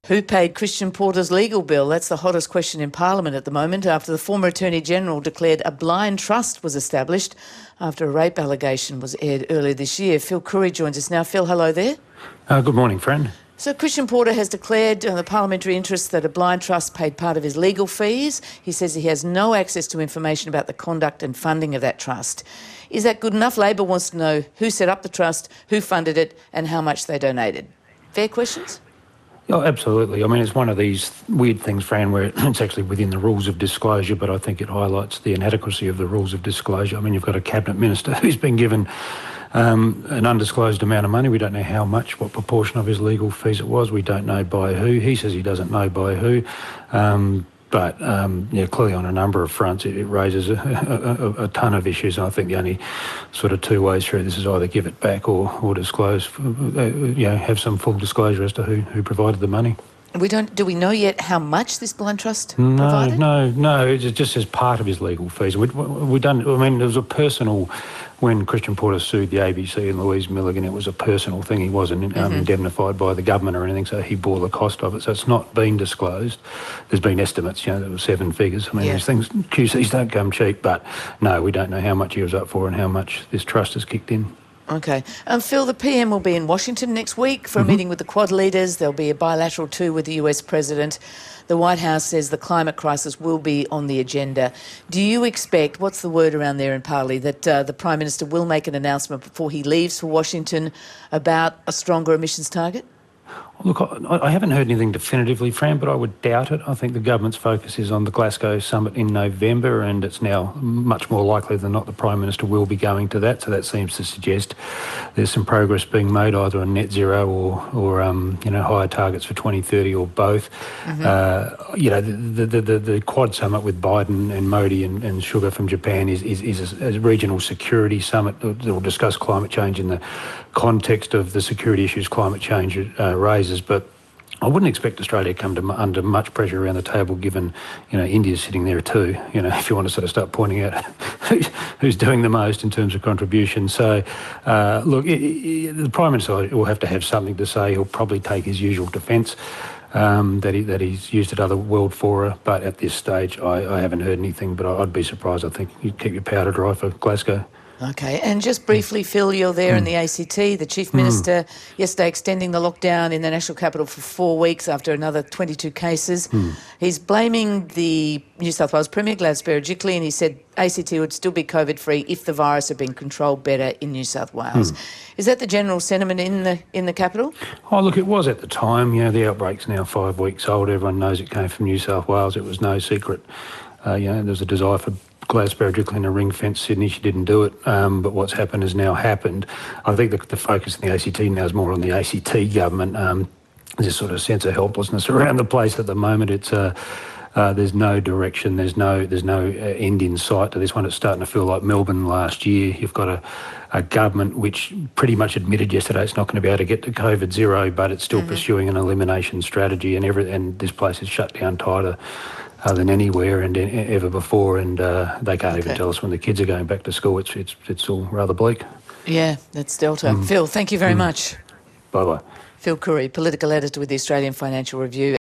Who paid Christian Porter's legal bill? That's the hottest question in Parliament at the moment after the former Attorney-General declared a blind trust was established after a rape allegation was aired earlier this year. Phil Curry joins us now. Phil, hello there. Good morning, friend. So Christian Porter has declared the parliamentary interest that a blind trust paid part of his legal fees. He says he has no access to information about the conduct and funding of that trust. Is that good enough? Labor wants to know who set up the trust, who funded it and how much they donated. Fair questions? Oh, absolutely. I mean, it's one of these weird things, Fran, where it's actually within the rules of disclosure, but I think it highlights the inadequacy of the rules of disclosure. I mean, you've got a cabinet minister who's been given an undisclosed amount of money. We don't know how much, what proportion of his legal fees it was. We don't know by who. He says he doesn't know by who. But clearly on a number of fronts, it raises a ton of issues. And I think the only sort of two ways through this is either give it back or disclose, have some full disclosure as to who provided the money. Do we know yet how much this blind trust provided? No. It's just as part of his legal fees. We don't. I mean, there was a personal. When Christian Porter sued the ABC and Louise Milligan, it was a personal thing. He wasn't indemnified by the government or anything, so he bore the cost of it. So it's not been disclosed. There's been estimates, there were 7 figures. I mean, these things, QCs don't come cheap, but no, we don't know how much he was up for and how much this trust has kicked in. Okay. Phil, the PM will be in Washington next week for a meeting with the Quad leaders. There'll be a bilateral too with the US President. The White House says the climate crisis will be on the agenda. Do you expect, what's the word around there in Parley, that the Prime Minister will make an announcement before he leaves for Washington about a stronger emissions target? Look, I haven't heard anything definitively, Fran, but I would doubt it. I think the government's focus is on the Glasgow summit in November, and it's now much more likely than not the Prime Minister will be going to that. So that seems to suggest there's some progress being made either on net zero or higher targets for 2030 or both. The Quad summit with Biden and Modi and Suga from Japan is a regional security summit that will discuss climate change in the context of the security issues climate change raises, but I wouldn't expect Australia to come under much pressure around the table, given India's sitting there too. If you want to sort of start pointing out who's doing the most in terms of contribution. So, the Prime Minister will have to have something to say. He'll probably take his usual defence that he's used at other world fora, but at this stage, I haven't heard anything. But I'd be surprised. I think you'd keep your powder dry for Glasgow. Okay, and just briefly, Phil, you're there in the ACT. The Chief Minister yesterday extending the lockdown in the National Capital for 4 weeks after another 22 cases. He's blaming the New South Wales Premier, Gladys Berejiklian, and he said ACT would still be COVID-free if the virus had been controlled better in New South Wales. Is that the general sentiment in the capital? Oh, look, it was at the time. The outbreak's now 5 weeks old. Everyone knows it came from New South Wales. It was no secret. There was a desire for Gladys Berejiklian to ring-fence Sydney. She didn't do it, but what's happened has now happened. I think the focus in the ACT now is more on the ACT government. There's a sort of sense of helplessness around the place at the moment. It's there's no direction, there's no end in sight to this one. It's starting to feel like Melbourne last year. You've got a government which pretty much admitted yesterday it's not going to be able to get to COVID zero, but it's still pursuing an elimination strategy, and this place is shut down tighter than anywhere and ever before, and they can't even tell us when the kids are going back to school. It's all rather bleak. Yeah, that's Delta. Phil, thank you very much. Bye-bye. Phil Curry, political editor with the Australian Financial Review.